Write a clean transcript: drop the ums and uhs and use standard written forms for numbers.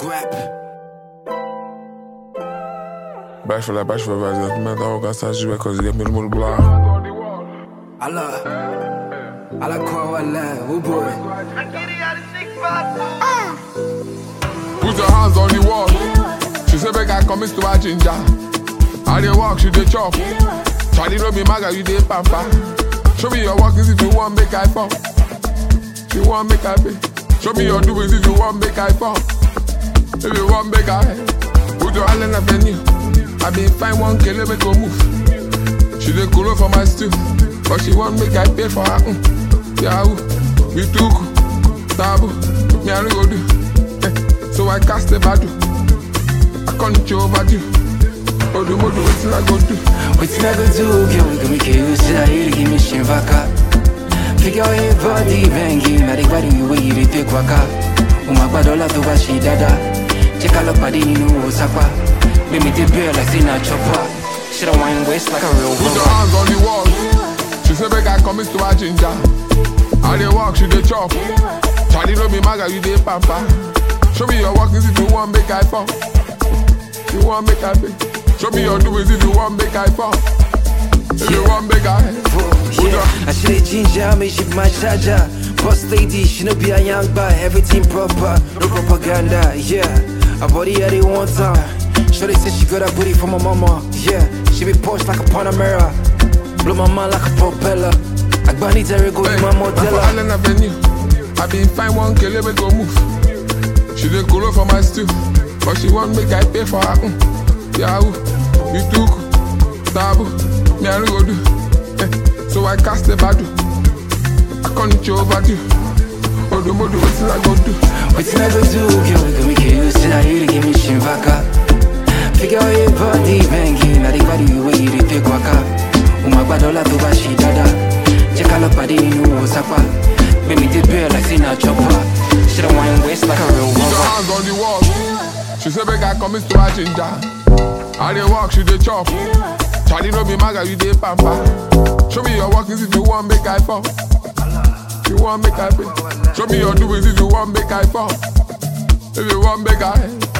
Scrap. Baixo lá, baixo vai fazer. Me dá o gastar de ver coisa que me mulblar. Allah call Allah, oh boy. Put your hands on the wall. She say make I come to my ginger. I dey walk, she dey chop. Charlie no be maga, you dey pamper. Show me your walkings if you want make I fall. If you want make I pay. Show me your doings if you want make I fall. If you want make I put your hand in the venue. I been find one killer make go move. She dey cool for my stew, but she want make I pay for her. Yahoo, we took taboo, me I no go do. So I cast the badu, I can't overdue. Odu modu, wetin I go do? Wetin I go do? Girl, give me kiss, I give me shivaka. Figure out your body, bangy, maribadi, you way you take waka. Umagbadola to washi dada. Check out the body, you know sapa. Make me the beer like Sina chopper. She don't wine waist like a real woman. Put your hands on the wall. She say make I come to her ginger. I dey walk, she dey chop. Charlie no be maga, you dey pamper. Show me your walkings if you want make I fall. If you want make I pay. Show me your doings if you want make I fall. If you want make I I should ginger, me she my charger. Boss lady, she no be a young boy. Everything proper, no propaganda. Yeah, her body at it one time. Shorty said she got a booty from my mama. Yeah, she be pushed like a Panamera. Blow my mind like a propeller. Agbani Terry go in my modella. I Allen Avenue. I been find one killer make go move. She dey cool for my stew, but she want make I pay for her. Yahoo, we took taboo, me I no go do. So I cast the badu, I can't overdue. Odu modu, wetin I go do? Wetin I go do? Girl, give me kiss, I give me shivaka. Figure out your body, bangy, na the body you way you dey take waka. Umagbadola to washi dada. Check out the body, you know sapa. Make me the beer like Sina chopper. She don't wine waist like a real woman. Put your hands on the wall. She say make I come to her ginger. I dey walk, she dey chop. Charlie no be maga, you dey pamper. Show me your walkings if you want make I fall. If you want make I pay. Show me your doings if you want make I fall. If you want make I